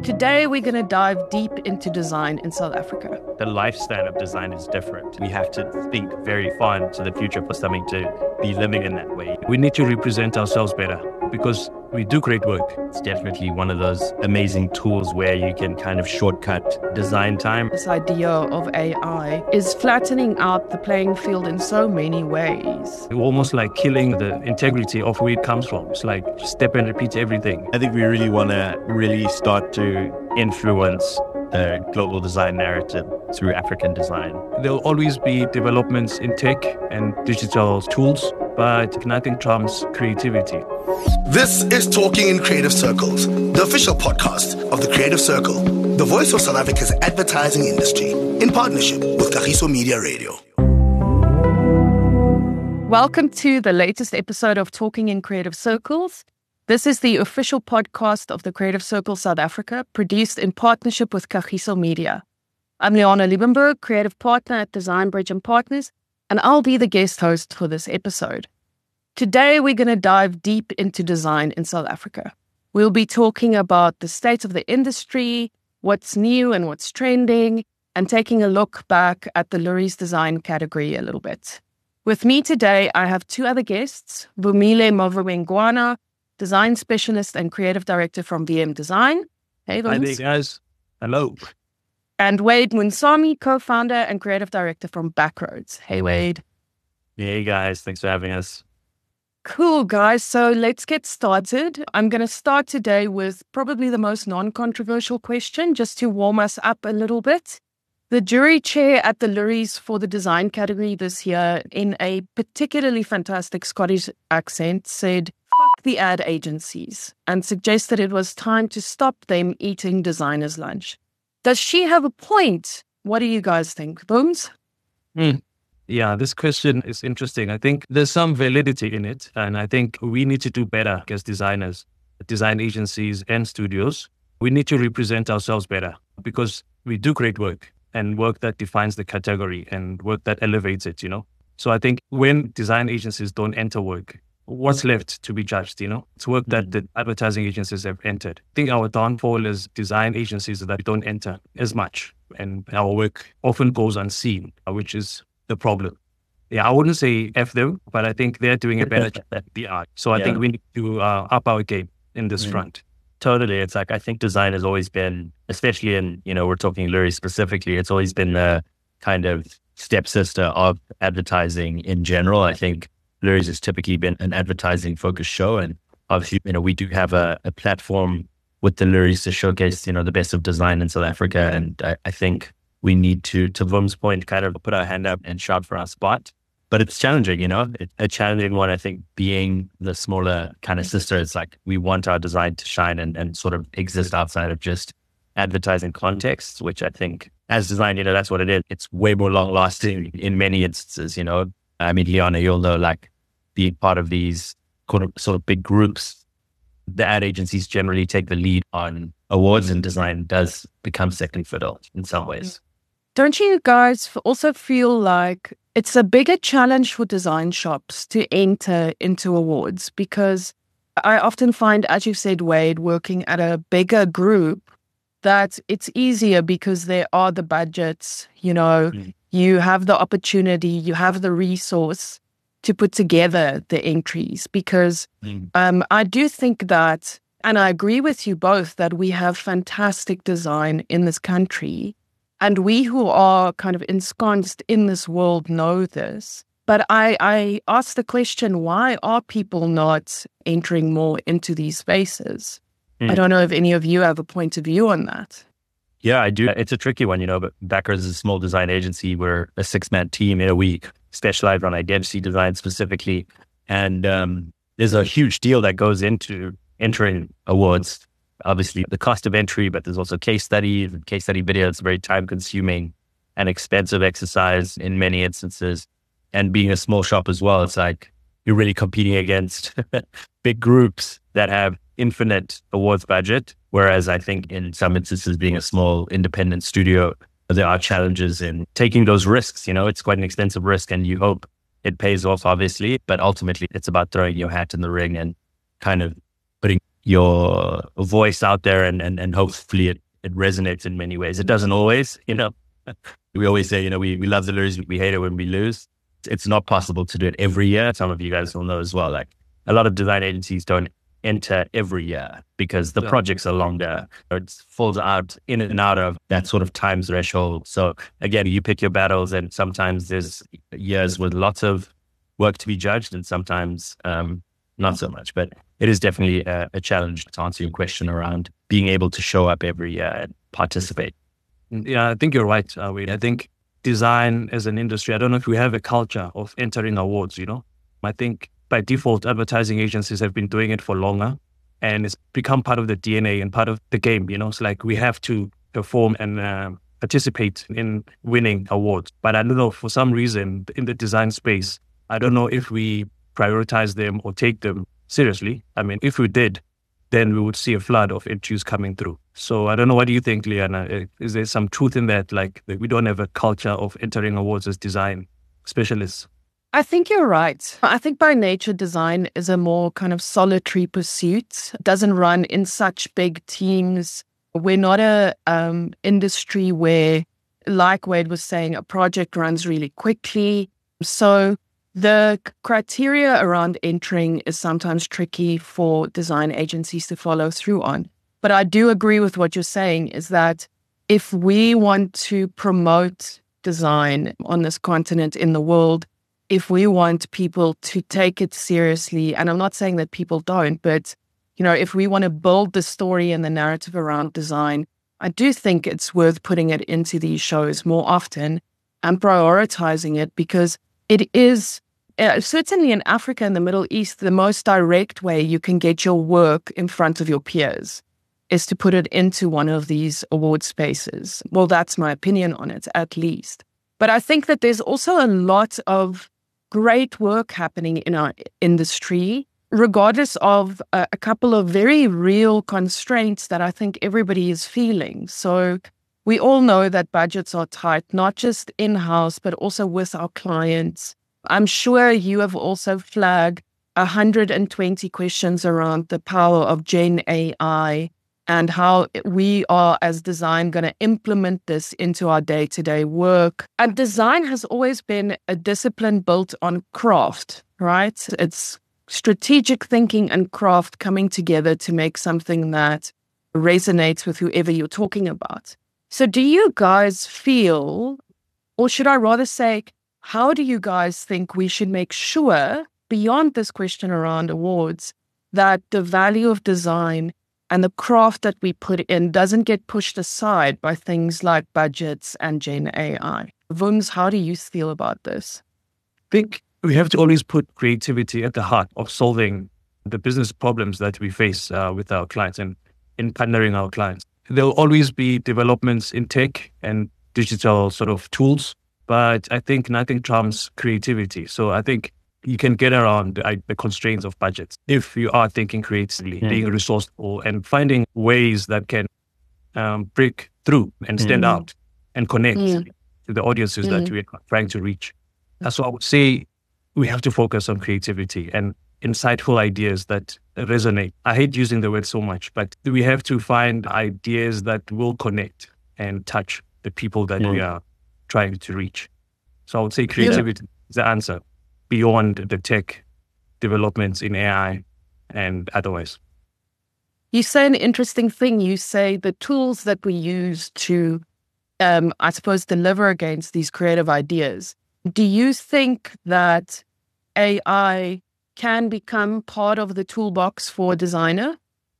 Today, we're going to dive deep into design in South Africa. The lifestyle of design is different. We have to think very far into the future for something to be living in that way. We need to represent ourselves better because we do great work. It's definitely one of those amazing tools where you can kind of shortcut design time. This idea of AI is flattening out the playing field in so many ways. Almost like killing the integrity of where it comes from. It's like step and repeat everything. I think we really want to start to influence the global design narrative through African design. There'll always be developments in tech and digital tools, but nothing trumps creativity. This is Talking in Creative Circles, the official podcast of the Creative Circle, the voice of South Africa's advertising industry, in partnership with Kagiso Media Radio. Welcome to the latest episode of Talking in Creative Circles. This is the official podcast of the Creative Circle South Africa, produced in partnership with Kagiso Media. I'm Liana Liebenberg, creative partner at Design Bridge & Partners, and I'll be the guest host for this episode. Today, we're going to dive deep into design in South Africa. We'll be talking about the state of the industry, what's new and what's trending, and taking a look back at the Lurie's design category a little bit. With me today, I have two other guests, Vumile Mavengwana, design specialist and creative director from VM Design. Hey, Hi there, guys. Hello. And Wade Munsami, co-founder and creative director from Backroads. Hey, Wade. Hey, guys. Thanks for having us. Cool, guys. So let's get started. I'm going to start today with probably the most non-controversial question, just to warm us up a little bit. The jury chair at the Lurie's for the design category this year, in a particularly fantastic Scottish accent, said, "Fuck the ad agencies," and suggested it was time to stop them eating designers' lunch. Does she have a point? What do you guys think? Booms? Yeah, this question is interesting. I think there's some validity in it, and I think we need to do better as designers, design agencies and studios. We need to represent ourselves better because we do great work and work that defines the category and work that elevates it, So I think when design agencies don't enter work, what's left to be judged, It's work that the advertising agencies have entered. I think our downfall is design agencies that don't enter as much, and our work often goes unseen, which is the problem. Yeah, I wouldn't say F them, but I think they're doing a better job than we are. So I think we need to up our game in this front. Totally. It's like, I think design has always been, especially in, we're talking Lurie specifically, it's always been the kind of stepsister of advertising in general. I think Lurie's has typically been an advertising focused show. And obviously, we do have a platform with the Lurie's to showcase, the best of design in South Africa. And I think we need to Vum's point, kind of put our hand up and shout for our spot. But it's challenging, It's a challenging one. I think being the smaller kind of sister, it's like we want our design to shine and sort of exist outside of just advertising contexts, which I think as design, that's what it is. It's way more long lasting in many instances, I mean, Liana, you'll know, like being part of these sort of big groups, the ad agencies generally take the lead on awards, and design does become second fiddle in some ways. Don't you guys also feel like it's a bigger challenge for design shops to enter into awards? Because I often find, as you said, Wade, working at a bigger group, that it's easier because there are the budgets, you have the opportunity, you have the resource to put together the entries. Because I do think that, and I agree with you both, that we have fantastic design in this country. And we who are kind of ensconced in this world know this. But I ask the question, why are people not entering more into these spaces? I don't know if any of you have a point of view on that. Yeah, I do. It's a tricky one, but Backroads is a small design agency. We're a 6-man team in a week, specialized on identity design specifically. And there's a huge deal that goes into entering awards. Obviously, the cost of entry, but there's also case studies and case study videos. It's a very time-consuming and expensive exercise in many instances. And being a small shop as well, it's like you're really competing against big groups that have infinite awards budget. Whereas I think in some instances, being a small independent studio, there are challenges in taking those risks. It's quite an expensive risk, and you hope it pays off, obviously. But ultimately, it's about throwing your hat in the ring and kind of putting your voice out there and hopefully it resonates in many ways. It doesn't always, we always say, we love the lose, we hate it when we lose. It's not possible to do it every year. Some of you guys will know as well, like a lot of design agencies don't enter every year because the projects are longer. It falls out in and out of that sort of time threshold. So again, you pick your battles, and sometimes there's years with lots of work to be judged and sometimes not so much. But it is definitely a challenge to answer your question around being able to show up every year and participate. Yeah, I think you're right, Wade. I think design as an industry, I don't know if we have a culture of entering awards, I think by default, advertising agencies have been doing it for longer, and it's become part of the DNA and part of the game. It's like we have to perform and participate in winning awards. But I don't know, for some reason in the design space, I don't know if we prioritize them or take them seriously. I mean, if we did, then we would see a flood of entries coming through. So I don't know, what do you think, Liana? Is there some truth in that, like that we don't have a culture of entering awards as design specialists? I think you're right. I think by nature, design is a more kind of solitary pursuit. It doesn't run in such big teams. We're not a industry where, like Wade was saying, a project runs really quickly. So the criteria around entering is sometimes tricky for design agencies to follow through on. But I do agree with what you're saying, is that if we want to promote design on this continent, in the world, if we want people to take it seriously, and I'm not saying that people don't, but, if we want to build the story and the narrative around design, I do think it's worth putting it into these shows more often and prioritizing it, because it is, certainly in Africa and the Middle East, the most direct way you can get your work in front of your peers is to put it into one of these award spaces. Well, that's my opinion on it, at least. But I think that there's also a lot of great work happening in our industry, regardless of a couple of very real constraints that I think everybody is feeling. So we all know that budgets are tight, not just in-house, but also with our clients. I'm sure you have also flagged 120 questions around the power of Gen AI and how we are, as design, going to implement this into our day-to-day work. And design has always been a discipline built on craft, right? It's strategic thinking and craft coming together to make something that resonates with whoever you're talking about. So do you guys feel, or should I rather say, how do you guys think we should make sure, beyond this question around awards, that the value of design and the craft that we put in doesn't get pushed aside by things like budgets and Gen AI? Wooms, how do you feel about this? I think we have to always put creativity at the heart of solving the business problems that we face with our clients and in partnering our clients. There will always be developments in tech and digital sort of tools, but I think nothing trumps creativity. So I think you can get around the constraints of budgets if you are thinking creatively, being resourceful, and finding ways that can break through and stand out and connect to the audiences that we're trying to reach. So I would say we have to focus on creativity and insightful ideas that resonate. I hate using the word so much, but we have to find ideas that will connect and touch the people that we are trying to reach. So I would say creativity is the answer, beyond the tech developments in AI and otherwise. You say an interesting thing. You say the tools that we use to, I suppose, deliver against these creative ideas. Do you think that AI can become part of the toolbox for a designer?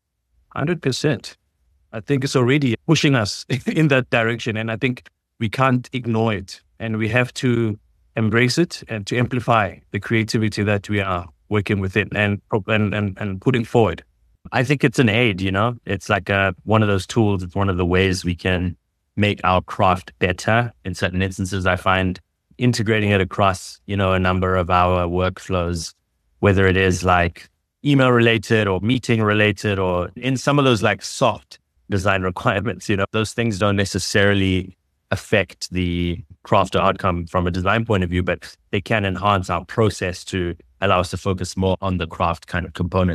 100%. I think it's already pushing us in that direction, and I think we can't ignore it, and we have to embrace it and to amplify the creativity that we are working within and putting forward. I think it's an aid, it's like one of those tools. It's one of the ways we can make our craft better. In certain instances, I find integrating it across, a number of our workflows, whether it is like email related or meeting related, or in some of those like soft design requirements, those things don't necessarily affect the craft or outcome from a design point of view, but they can enhance our process to allow us to focus more on the craft kind of components.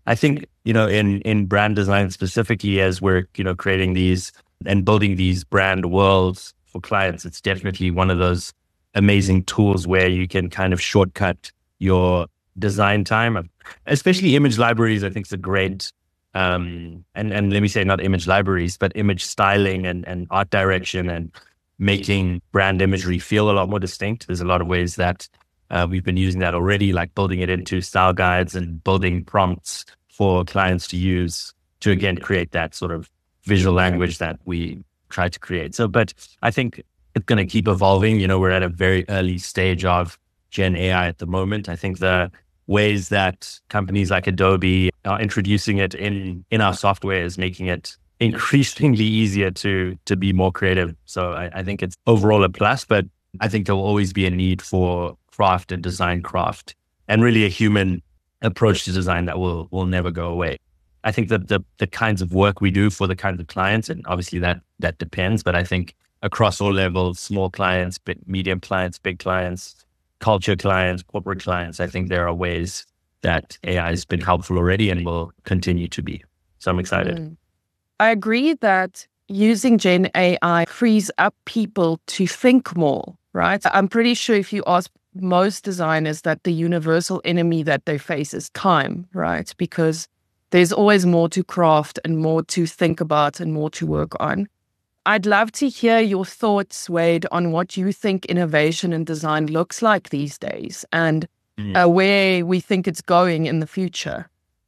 I think, in brand design specifically, as we're, creating these and building these brand worlds for clients, it's definitely one of those amazing tools where you can kind of shortcut your design time, especially image libraries. I think it's a great, and let me say not image libraries, but image styling and art direction and making brand imagery feel a lot more distinct. There's a lot of ways that we've been using that already, like building it into style guides and building prompts for clients to use to, again, create that sort of visual language that we try to create. So, but I think it's going to keep evolving. We're at a very early stage of Gen AI at the moment. I think the ways that companies like Adobe are introducing it in our software is making it increasingly easier to be more creative. So I think it's overall a plus, but I think there will always be a need for craft and design craft and really a human approach to design that will never go away. I think that the kinds of work we do for the kinds of clients, and obviously that depends, but I think across all levels, small clients, medium clients, big clients, culture clients, corporate clients, I think there are ways that AI has been helpful already and will continue to be. So I'm excited. I agree that using Gen AI frees up people to think more, right? I'm pretty sure if you ask most designers that the universal enemy that they face is time, right? Because there's always more to craft and more to think about and more to work on. I'd love to hear your thoughts, Wade, on what you think innovation in design looks like these days and where we think it's going in the future.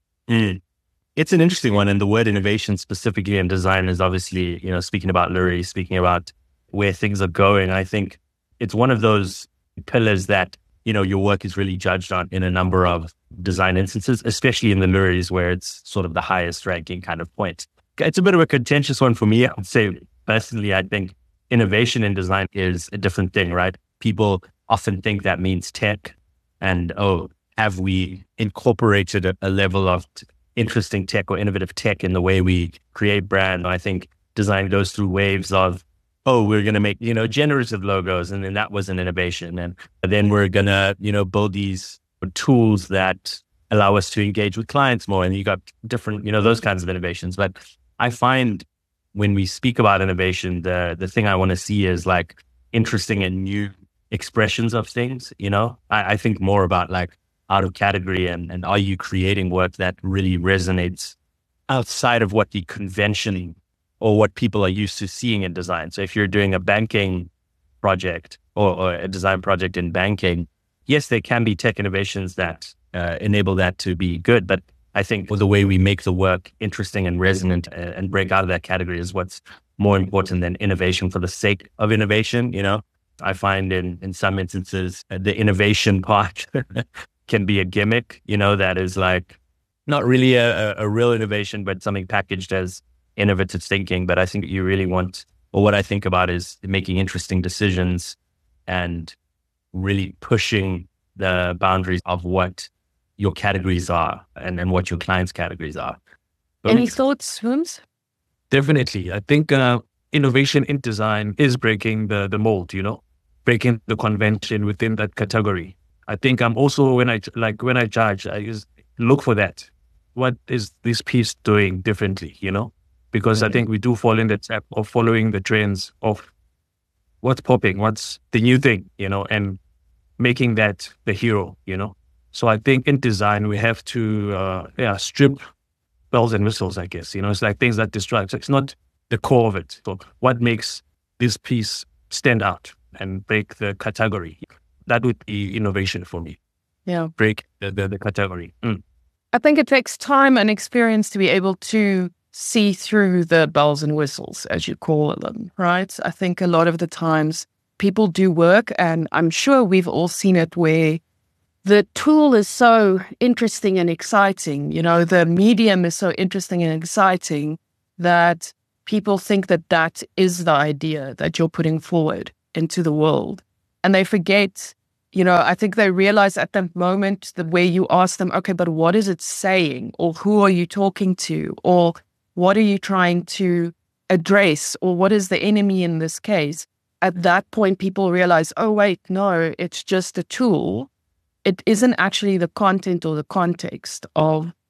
It's an interesting one. And the word innovation specifically in design is obviously, speaking about Lurie, speaking about where things are going. I think it's one of those pillars that, your work is really judged on in a number of design instances, especially in the Luries where it's sort of the highest ranking kind of point. It's a bit of a contentious one for me. I would say personally, I think innovation in design is a different thing, right? People often think that means tech and, have we incorporated a level of interesting tech or innovative tech in the way we create brand? I think design goes through waves of, we're going to make, generative logos. And then that was an innovation. And then we're going to, build these tools that allow us to engage with clients more. And you got different, those kinds of innovations. But I find when we speak about innovation, the thing I want to see is like interesting and new expressions of things. I think more about like out of category and are you creating work that really resonates outside of what the convention or what people are used to seeing in design. So if you're doing a banking project or a design project in banking, yes, there can be tech innovations that enable that to be good. But I think the way we make the work interesting and resonant and break out of that category is what's more important than innovation for the sake of innovation. I find in some instances, the innovation part can be a gimmick, that is like not really a real innovation, but something packaged as innovative thinking. But I think you really want, or what I think about is making interesting decisions and really pushing the boundaries of what your categories are and what your clients' categories are. Any thoughts, Wooms? Definitely. I think innovation in design is breaking the mold, breaking the convention within that category. I think I'm also, when I judge, I just look for that. What is this piece doing differently, Because I think we do fall in the trap of following the trends of what's popping, what's the new thing, and making that the hero, So I think in design, we have to strip bells and whistles, I guess. It's like things that distract. So it's not the core of it. So what makes this piece stand out and break the category? That would be innovation for me. Yeah. Break the category. I think it takes time and experience to be able to see through the bells and whistles, as you call them, right? I think a lot of the times people do work, and I'm sure we've all seen it, where the tool is so interesting and exciting, the medium is so interesting and exciting that people think that that is the idea that you're putting forward into the world. And they forget, I think they realize at the moment that where you ask them, okay, but what is it saying? Or who are you talking to? Or what are you trying to address? Or what is the enemy in this case? At that point, people realize, oh, wait, no, it's just a tool. It isn't actually the content or the context of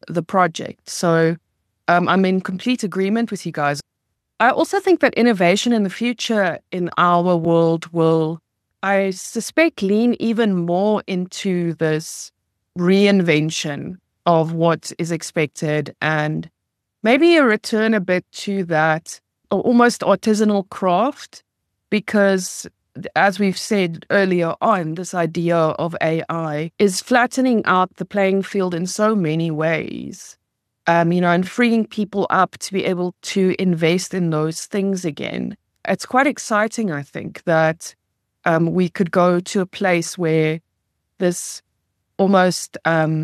the project. So I'm in complete agreement with you guys. I also think that innovation in the future in our world will, I suspect, lean even more into this reinvention of what is expected and maybe a return a bit to that almost artisanal craft, because as we've said earlier on, this idea of AI is flattening out the playing field in so many ways, and freeing people up to be able to invest in those things again. It's quite exciting, I think, that we could go to a place where this almost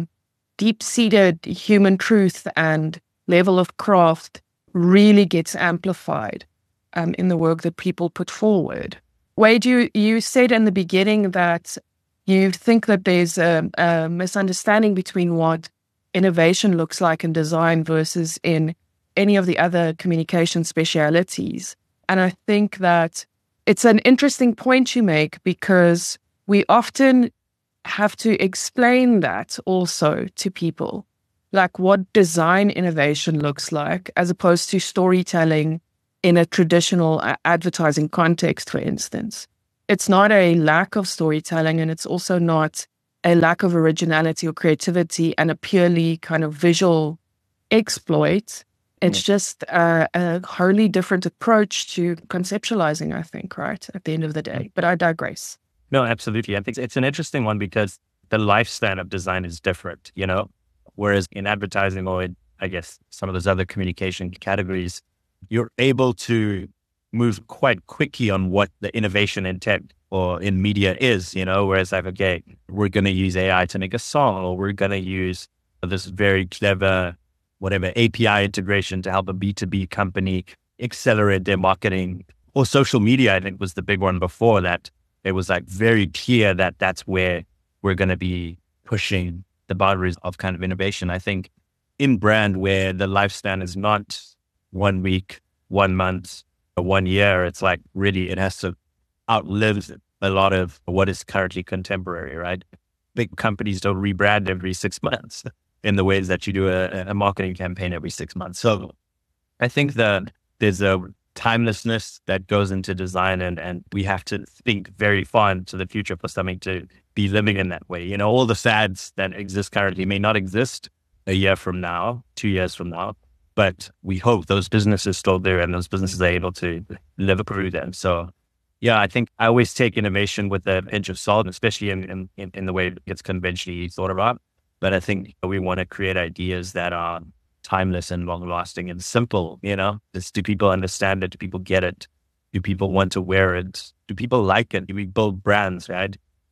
deep-seated human truth and level of craft really gets amplified in the work that people put forward. Wade, you said in the beginning that you think that there's a misunderstanding between what innovation looks like in design versus in any of the other communication specialities. And I think that it's an interesting point you make, because we often have to explain that also to people, like what design innovation looks like, as opposed to storytelling in a traditional advertising context, for instance. It's not a lack of storytelling, and it's also not a lack of originality or creativity and a purely kind of visual exploit. It's just a wholly different approach to conceptualizing, I think, right, at the end of the day. But I digress. No, absolutely. I think it's an interesting one because the lifespan of design is different, whereas in advertising or in, I guess, some of those other communication categories, you're able to move quite quickly on what the innovation intent or in media is, whereas like, okay, we're going to use AI to make a song, or we're going to use this very clever, whatever, API integration to help a B2B company accelerate their marketing. Or social media, I think, was the big one before that. It was like very clear that that's where we're going to be pushing the boundaries of kind of innovation. I think in brand, where the lifespan is not 1 week, 1 month, or 1 year, it's like really it has to outlive a lot of what is currently contemporary, right? Big companies don't rebrand every 6 months in the ways that you do a marketing campaign every 6 months. So I think that there's a timelessness that goes into design, and we have to think very far into the future for something to be living in that way. All the fads that exist currently may not exist a year from now, 2 years from now, but we hope those businesses still there and those businesses are able to live through them. So yeah, I think I always take innovation with a pinch of salt, especially in the way it gets conventionally thought about. But I think we want to create ideas that are timeless and long-lasting and simple, Do people understand it? Do people get it? Do people want to wear it? Do people like it? Do we build brands, right?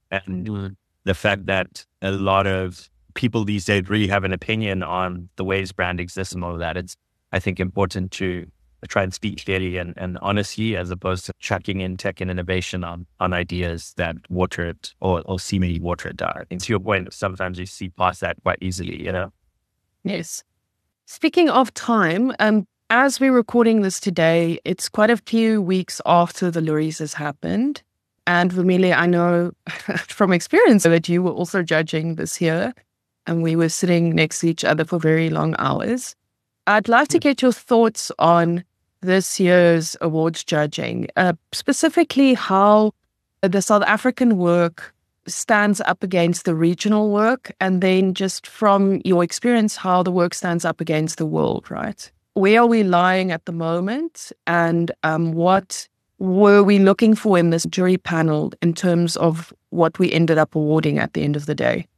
And the fact that a lot of people these days really have an opinion on the ways brand exists and all of that, it's, I think, important to try and speak clearly and honestly, as opposed to chucking in tech and innovation on ideas that water it or seemingly water it down. I think to your point, sometimes you see past that quite easily, Yes. Speaking of time, as we're recording this today, it's quite a few weeks after the Loeries has happened. And Vumile, I know from experience that you were also judging this year, and we were sitting next to each other for very long hours. I'd like to get your thoughts on this year's awards judging, specifically how the South African work stands up against the regional work, and then just from your experience, how the work stands up against the world, right? Where are we lying at the moment, and what were we looking for in this jury panel in terms of what we ended up awarding at the end of the day?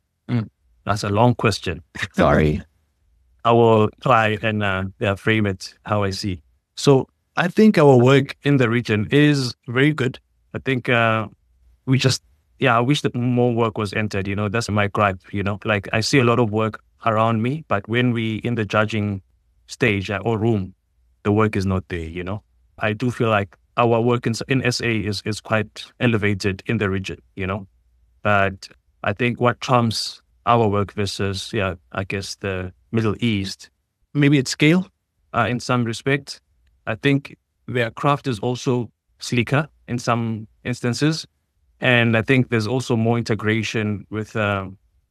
That's a long question. Sorry. I will try and frame it how I see. So I think our work in the region is very good. I think I wish that more work was entered. That's my gripe. Like I see a lot of work around me, but when we in the judging stage or room, the work is not there. I do feel like our work in SA is quite elevated in the region. But I think what trumps our work versus, I guess the Middle East, maybe it's scale in some respect. I think their craft is also sleeker in some instances. And I think there's also more integration with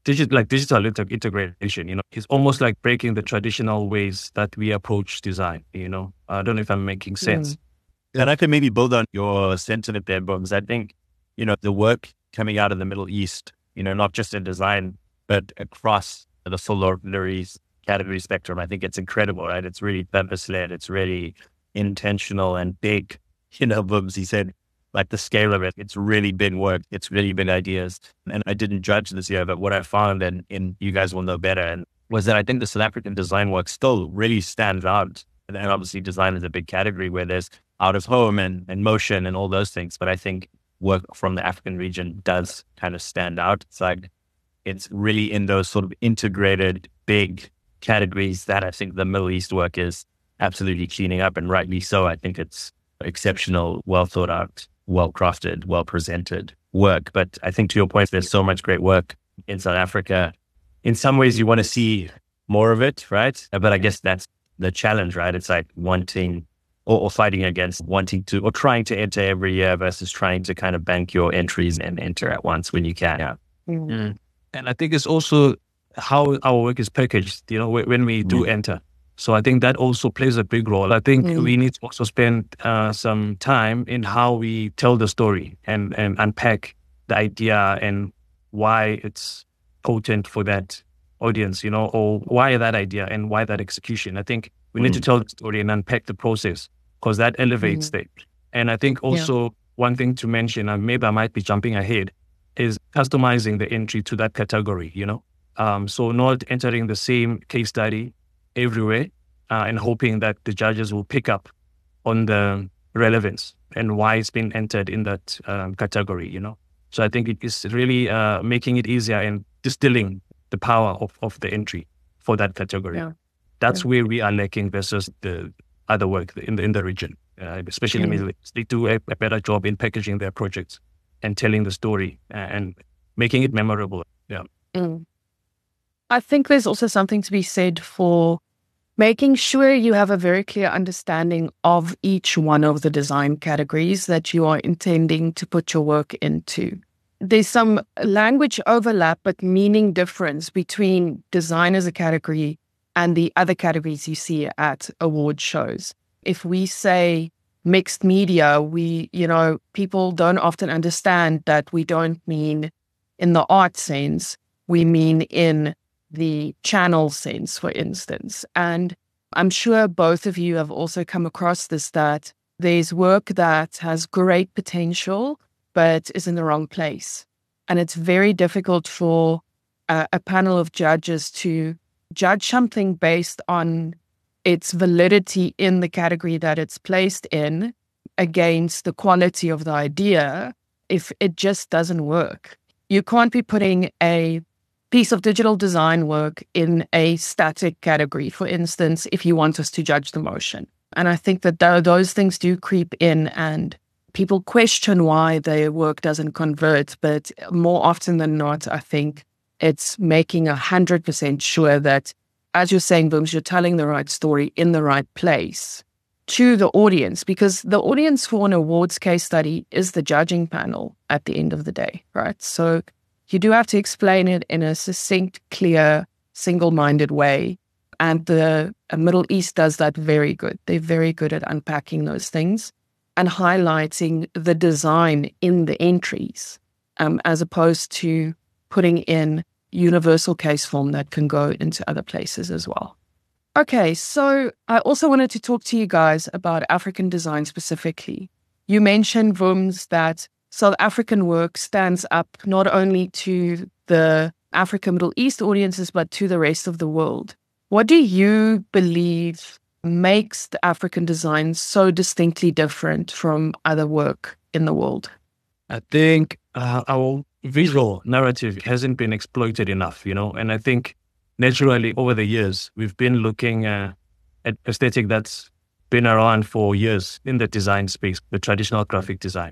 digital integration. It's almost like breaking the traditional ways that we approach design. I don't know if I'm making sense. And I can maybe build on your sentiment there, Booms. I think, the work coming out of the Middle East, not just in design, but across the full Lurie's category spectrum, I think it's incredible, right? It's really purpose-led. It's really intentional and big. Booms, he said, like the scale of it, it's really big work. It's really big ideas. And I didn't judge this year, but what I found, and you guys will know better, and was that I think the South African design work still really stands out. And obviously design is a big category where there's out of home and motion and all those things. But I think work from the African region does kind of stand out. It's like, it's really in those sort of integrated big categories that I think the Middle East work is absolutely cleaning up, and rightly so. I think it's exceptional, well thought out, well crafted, well presented work. But I think to your point, there's so much great work in South Africa. In some ways you want to see more of it, right? But I guess that's the challenge, right? It's like wanting or fighting against wanting to or trying to enter every year versus trying to kind of bank your entries and enter at once when you can. Yeah. Mm. And I think it's also how our work is packaged, when we do enter. So I think that also plays a big role. I think we need to also spend some time in how we tell the story and unpack the idea and why it's potent for that audience, or why that idea and why that execution. I think we need to tell the story and unpack the process, because that elevates it. And I think also one thing to mention, and maybe I might be jumping ahead, is customizing the entry to that category, so not entering the same case study everywhere and hoping that the judges will pick up on the relevance and why it's been entered in that category, So I think it is really making it easier and distilling the power of the entry for that category. Yeah. That's where we are lacking versus the other work in the region, especially in the Middle East. They do a better job in packaging their projects and telling the story and making it memorable. Yeah. I think there's also something to be said for making sure you have a very clear understanding of each one of the design categories that you are intending to put your work into. There's some language overlap, but meaning difference between design as a category and the other categories you see at award shows. If we say mixed media, people don't often understand that we don't mean in the art sense, we mean in the channel sense, for instance. And I'm sure both of you have also come across this, that there's work that has great potential, but is in the wrong place. And it's very difficult for a panel of judges to judge something based on its validity in the category that it's placed in against the quality of the idea if it just doesn't work. You can't be putting a piece of digital design work in a static category, for instance, if you want us to judge the motion. And I think that those things do creep in and people question why their work doesn't convert. But more often than not, I think it's making 100% sure that, as you're saying, Booms, you're telling the right story in the right place to the audience, because the audience for an awards case study is the judging panel at the end of the day, right? So you do have to explain it in a succinct, clear, single-minded way. And the Middle East does that very good. They're very good at unpacking those things and highlighting the design in the entries, as opposed to putting in universal case form that can go into other places as well. Okay, so I also wanted to talk to you guys about African design specifically. You mentioned, Booms, that South African work stands up not only to the Africa Middle East audiences, but to the rest of the world. What do you believe makes the African design so distinctly different from other work in the world? I think our visual narrative hasn't been exploited enough, and I think naturally over the years, we've been looking at aesthetic that's been around for years in the design space, the traditional graphic design.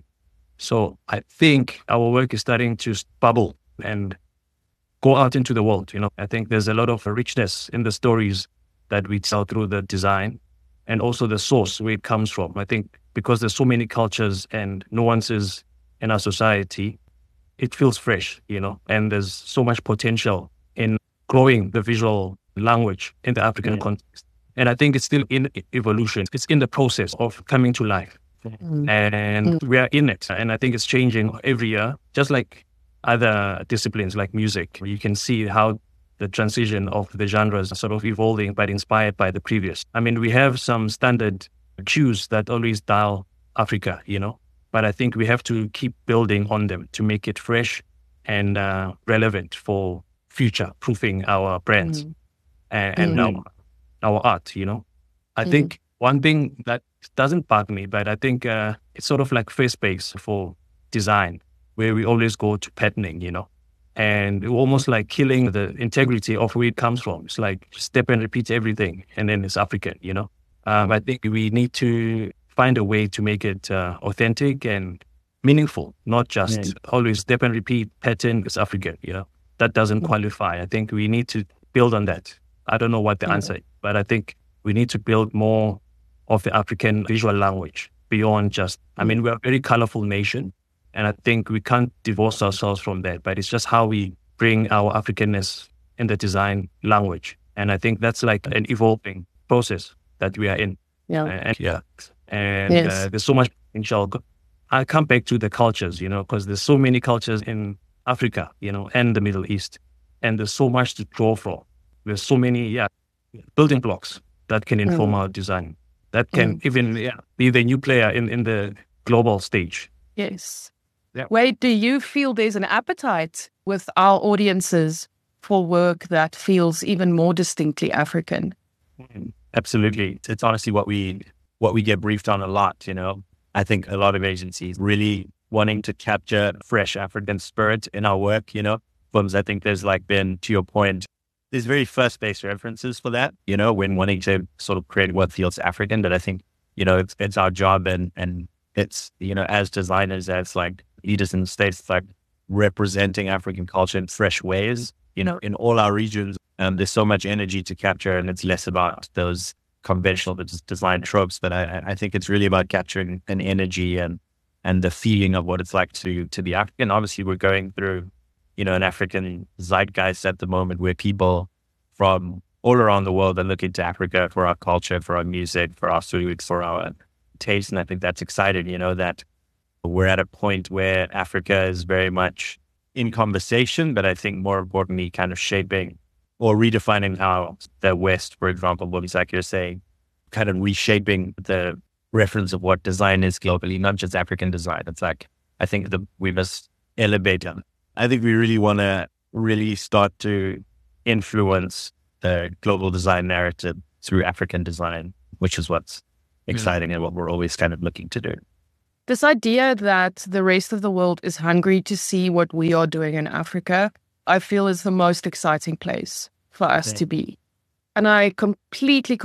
So I think our work is starting to bubble and go out into the world. I think there's a lot of richness in the stories that we tell through the design and also the source where it comes from. I think because there's so many cultures and nuances in our society, it feels fresh, and there's so much potential in growing the visual language in the African context. And I think it's still in evolution. It's in the process of coming to life. And we are in it. And I think it's changing every year, just like other disciplines like music. You can see how the transition of the genres are sort of evolving, but inspired by the previous. I mean, we have some standard cues that always dial Africa, but I think we have to keep building on them to make it fresh and relevant for future-proofing our brands and our art, I think one thing that doesn't bug me, but I think it's sort of like first base for design, where we always go to patterning, and almost like killing the integrity of where it comes from. It's like step and repeat everything, and then it's African, I think we need to find a way to make it authentic and meaningful, not just always step and repeat pattern is African, That doesn't qualify. I think we need to build on that. I don't know what the answer is, but I think we need to build more of the African visual language beyond just, we're a very colorful nation, and I think we can't divorce ourselves from that, but it's just how we bring our Africanness in the design language. And I think that's like an evolving process that we are in. There's so much potential. I'll come back to the cultures, because there's so many cultures in Africa, and the Middle East, and there's so much to draw from. There's so many, building blocks that can inform our design, that can even be the new player in the global stage. Yes. Yeah. Wade, do you feel there's an appetite with our audiences for work that feels even more distinctly African? Absolutely. It's honestly what we get briefed on a lot, I think a lot of agencies really wanting to capture fresh African spirit in our work, films. I think there's been, to your point, there's very first base references for that, when wanting to sort of create what feels African. But I think, it's our job and it's, as designers, as leaders in the States, it's representing African culture in fresh ways, in all our regions. There's so much energy to capture, and it's less about those conventional design tropes. But I think it's really about capturing an energy and the feeling of what it's like to be African. Obviously, we're going through, an African zeitgeist at the moment where people from all around the world are looking to Africa for our culture, for our music, for our food, for our taste. And I think that's exciting, that we're at a point where Africa is very much in conversation, but I think more importantly, kind of shaping or redefining how the West, for example, what you're saying, kind of reshaping the reference of what design is globally, not just African design. It's I think we must elevate them. I think we really want to start to influence the global design narrative through African design, which is what's exciting and what we're always kind of looking to do. This idea that the rest of the world is hungry to see what we are doing in Africa, I feel is the most exciting place for us to be. And I completely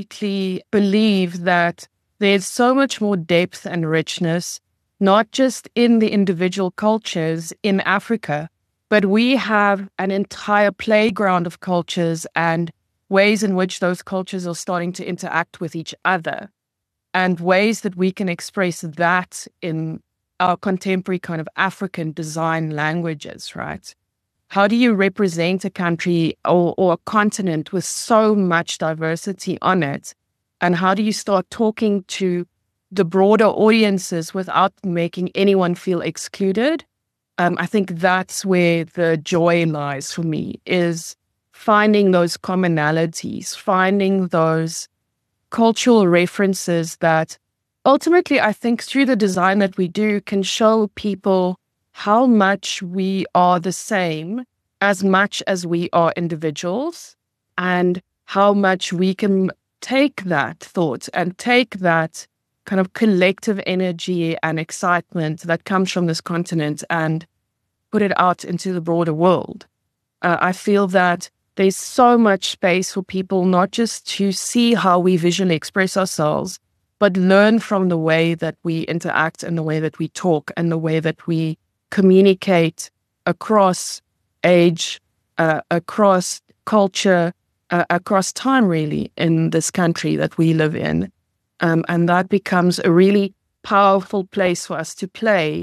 believe that there's so much more depth and richness, not just in the individual cultures in Africa, but we have an entire playground of cultures and ways in which those cultures are starting to interact with each other, and ways that we can express that in our contemporary kind of African design languages, right? How do you represent a country or a continent with so much diversity on it? And how do you start talking to the broader audiences without making anyone feel excluded? I think that's where the joy lies for me, is finding those commonalities, finding those cultural references that ultimately, I think through the design that we do, can show people how much we are the same as much as we are individuals, and how much we can take that thought and take that kind of collective energy and excitement that comes from this continent and put it out into the broader world. I feel that there's so much space for people not just to see how we visually express ourselves, but learn from the way that we interact and the way that we talk and the way that we communicate across age, across culture, across time, really, in this country that we live in. And that becomes a really powerful place for us to play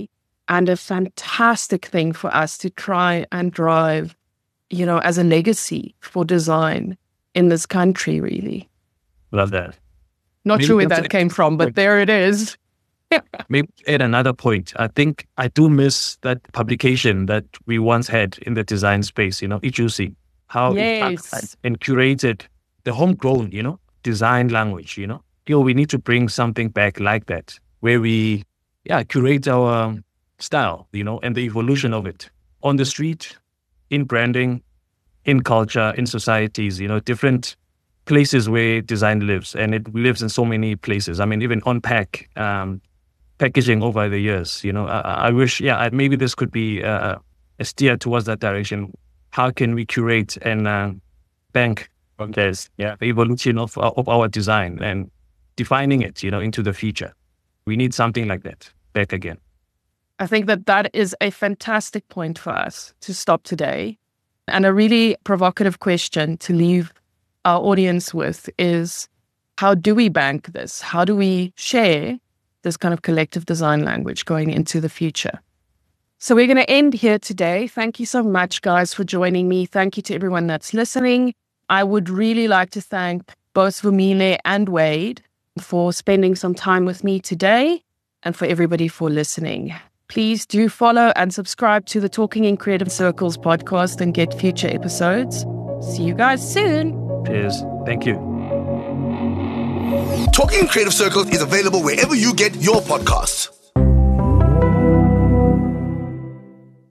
and a fantastic thing for us to try and drive, as a legacy for design in this country, really. Love that. Not sure where that came from, but there it is. Maybe at another point, I think I do miss that publication that we once had in the design space, EJUSI, how yes. and curated the homegrown, design language, we need to bring something back like that, where we, curate our style, and the evolution of it on the street, in branding, in culture, in societies, different places where design lives, and it lives in so many places. I mean, even on packaging over the years, I wish, maybe this could be a steer towards that direction. How can we curate and bank the evolution of our design and defining it, into the future? We need something like that back again. I think that is a fantastic point for us to stop today. And a really provocative question to leave our audience with is, how do we bank this? How do we share this kind of collective design language going into the future? So we're going to end here today. Thank you so much, guys, for joining me. Thank you to everyone that's listening. I would really like to thank both Vumile and Wade for spending some time with me today, and for everybody for listening. Please do follow and subscribe to the Talking in Creative Circles podcast and get future episodes. See you guys soon. Cheers. Thank you. Talking in Creative Circles is available wherever you get your podcasts.